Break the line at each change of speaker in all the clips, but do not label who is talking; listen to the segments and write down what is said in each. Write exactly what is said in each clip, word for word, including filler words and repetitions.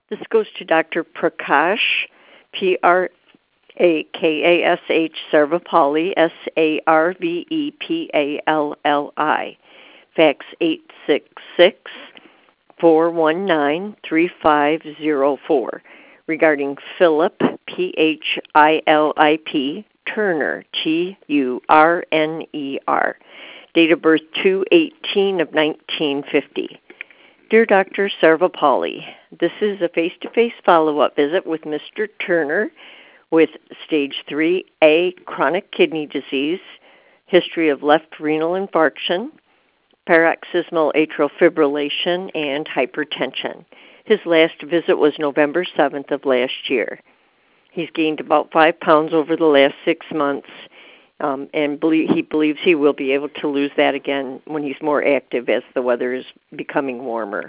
This goes to Doctor Prakash, P R A K A S H Sarvepalli, S A R V E P A L L I. Fax eight six six, four one nine, three five zero four. Regarding Philip, P H I L I P, Turner, T U R N E R. Date of birth two eighteen of nineteen fifty. Dear Doctor Sarvepalli, this is a face-to-face follow-up visit with Mister Turner with stage three A chronic kidney disease, history of left renal infarction, paroxysmal atrial fibrillation, and hypertension. His last visit was November seventh of last year. He's gained about five pounds over the last six months, um, and believe, he believes he will be able to lose that again when he's more active as the weather is becoming warmer.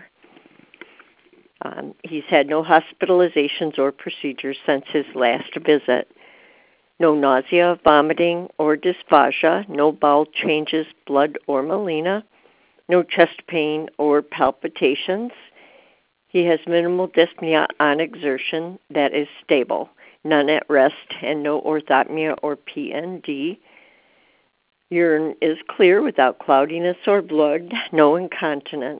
Um, he's had no hospitalizations or procedures since his last visit. No nausea, vomiting, or dysphagia, no bowel changes, blood, or melena, no chest pain or palpitations. He has minimal dyspnea on exertion that is stable, none at rest, and no orthopnea or P N D. Urine is clear without cloudiness or blood, no incontinence,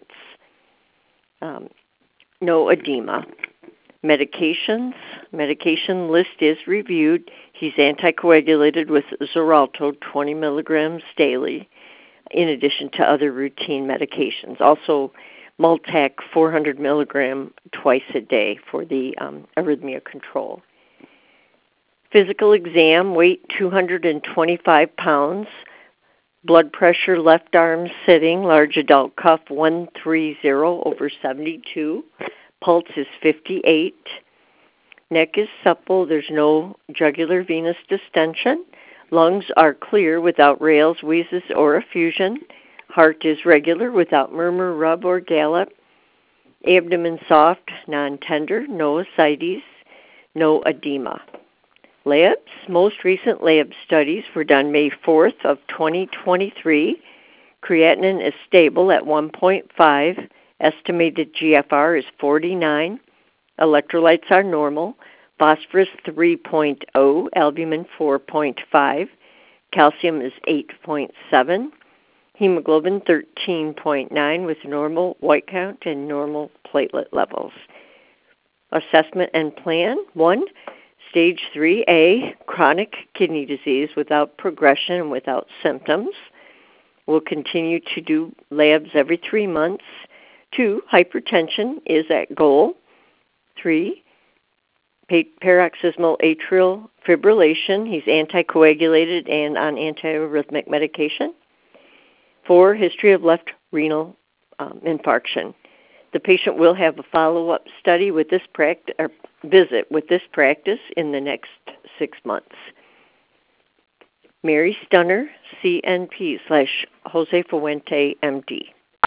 um, no edema. Medications, medication list is reviewed. He's anticoagulated with Xarelto twenty milligrams daily, in addition to other routine medications. Also, Multac four hundred milligram twice a day for the um, arrhythmia control. Physical exam, weight two hundred twenty-five pounds, blood pressure left arm sitting, large adult cuff one thirty over seventy-two, pulse is fifty-eight, neck is supple, there's no jugular venous distension, lungs are clear without rales, wheezes, or effusion. Heart is regular without murmur, rub, or gallop. Abdomen soft, non-tender, no ascites, no edema. Labs, most recent lab studies were done May fourth of twenty twenty-three. Creatinine is stable at one point five. Estimated G F R is forty-nine. Electrolytes are normal. Phosphorus three point zero, albumin four point five. Calcium is eight point seven. Hemoglobin thirteen point nine with normal white count and normal platelet levels. Assessment and plan. One, stage three A, chronic kidney disease without progression and without symptoms. We'll continue to do labs every three months. Two, hypertension is at goal. Three, paroxysmal atrial fibrillation. He's anticoagulated and on antiarrhythmic medication. Four, history of left renal um, infarction. The patient will have a follow-up study with this practice, or visit with this practice in the next six months. Mary Stunner, C N P slash Jose Fuente, M D.